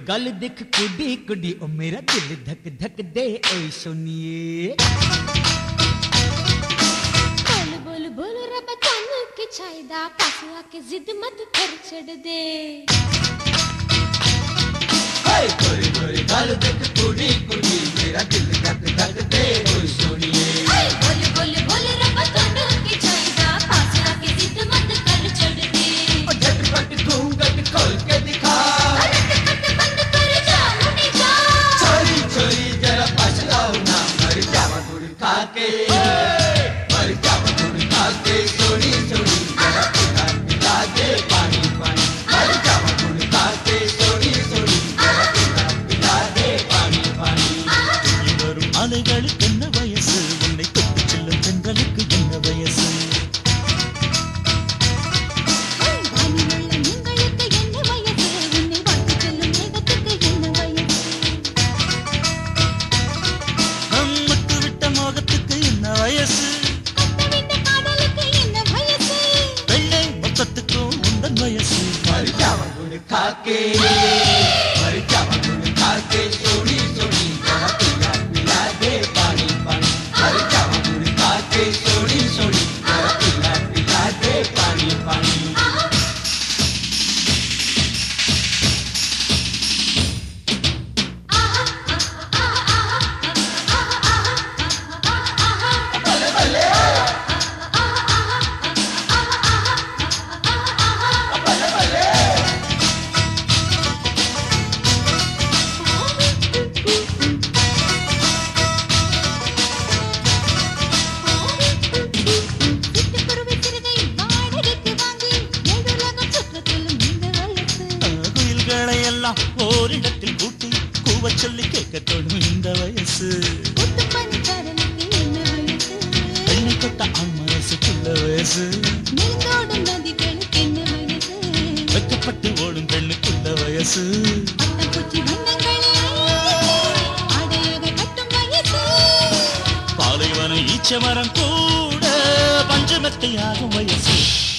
गल देख कुड़ी कुड़ी ओ मेरा दिल धक धक दे ओए सोनिए बोल बोल बोल रब तन के छायदा पास आके जिद मत कर छड़ दे हाय गोरी गोरी गल देख कुड़ी कुड़ी मेरा दिल धक धक दे ओए सोनिए हाय बोल बोल बोल रब तन के छायदा पास आके जिद मत कर छड़ दे ओ झटपट घूंघट खोल के दिखा खाके मर जावा गुड़ खाके सोनी सोनी जरा पिला पिला दे पानी पानी मर जावा गुड़ खाके सोनी सोनी जरा पिला पिला दे पानी पानी வரும் அலைகளுக்கு என்ன வயசு உன்னை தொட்டு செல்லும் பெண்களுக்கு என்ன வயசு खाके मर जावा गुड़ खाके सोनी सोनी जरा पिला पिला दे पानी पानी मर जावा गुड़ खाके सोनी सोनी जरा पिला पिला दे पानी पानी ஓரிடத்தில் கூட்டி கூவ சொல்லி கேட்க தோடும் இந்த வயசு பெண்ணை தொட்ட ஆண் மனசுக்குள்ள வயசு வெக்கப்பட்டு ஓடும் பெண்ணுக்குள்ள வயசு பாலைவனம் ஈச்ச மரம் கூட பஞ்சமத்தை ஆகும் வயசு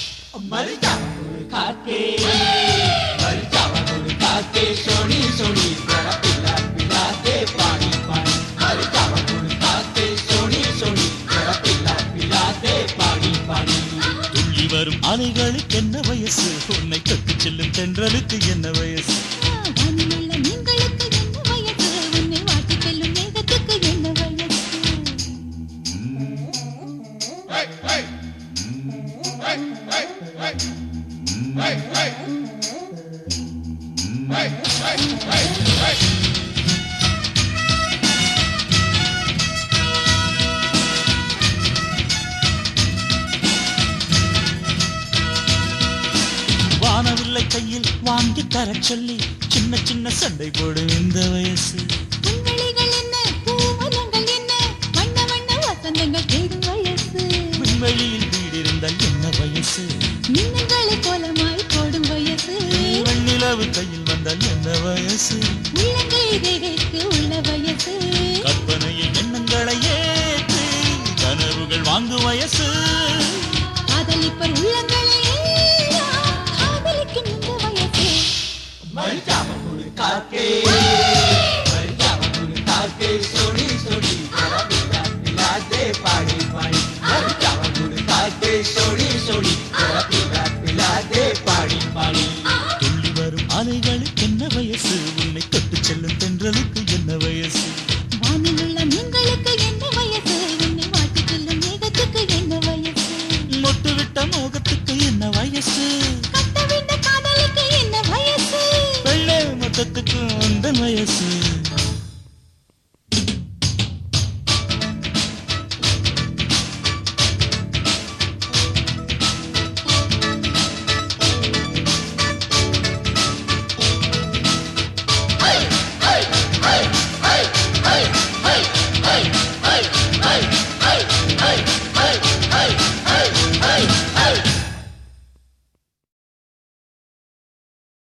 खाके सोनी सोनी जरा पिला पिला दे पानी पानी मर जावा गुड़ खाके सोनी सोनी जरा पिला पिला दे पानी पानी துள்ளி வரும் அலைகளுக்கு என்ன வயசு உன்னை தொட்டு செல்லும் தென்றலுக்கு என்ன வயசு நீங்களுக்கு என்ன வயசு உன்னை வாட்டி செல்லும் மேகத்துக்கு என்ன வயசு hey hey hey hey hey hey hey Hey, hey, hey, hey. வானவில்லை கையில் வாங்கி தர சொல்லி சின்ன சின்ன சண்டை போடும் இந்த வயசு விண்வெளிகள் என்ன பூவனங்கள் என்ன வண்ண வண்ண வசந்தங்கள் தேடும் வயசு விண்வெளியில் வீடிருந்தால் என்ன வயசு மின்னல்களை கோலமாய் போடும் வயசு வெண்ணிலவு கையில் வந்தால் என்ன வயசு உள்ளங்கை தேவைக்கு உள்ள வயசு கற்பனையில் எண்ணங்களை ஏற்றி கனவுகள் வாங்கும் வயசு காதலிப்பர் உள்ளங்களை காதலிக்கும் இந்த வயசு मर जावा गुड़ खाके मर जावा गुड़ खाके सोनी सोनी जरा पिला पिला दे पानी पानी मर जावा गुड़ खाके सोनी सोनी जरा पिला पिला दे पानी पानी துள்ளி வரும் அலைகளுக்கு என்ன வயசு உன்னை தொட்டு செல்லும் தென்றலுக்கு என்ன வயசு வானில் உள்ள மீன்களுக்கு என்ன வயசு உன்னை வாட்டி செல்லும் மேகத்துக்கு என்ன வயசு மொட்டு விட்ட மோகத்துக்கு என்ன வயசு கட்டவிட்ட காதலுக்கு என்ன வயசு வெள்ளை மொத்தத்துக்கு அந்த வயசு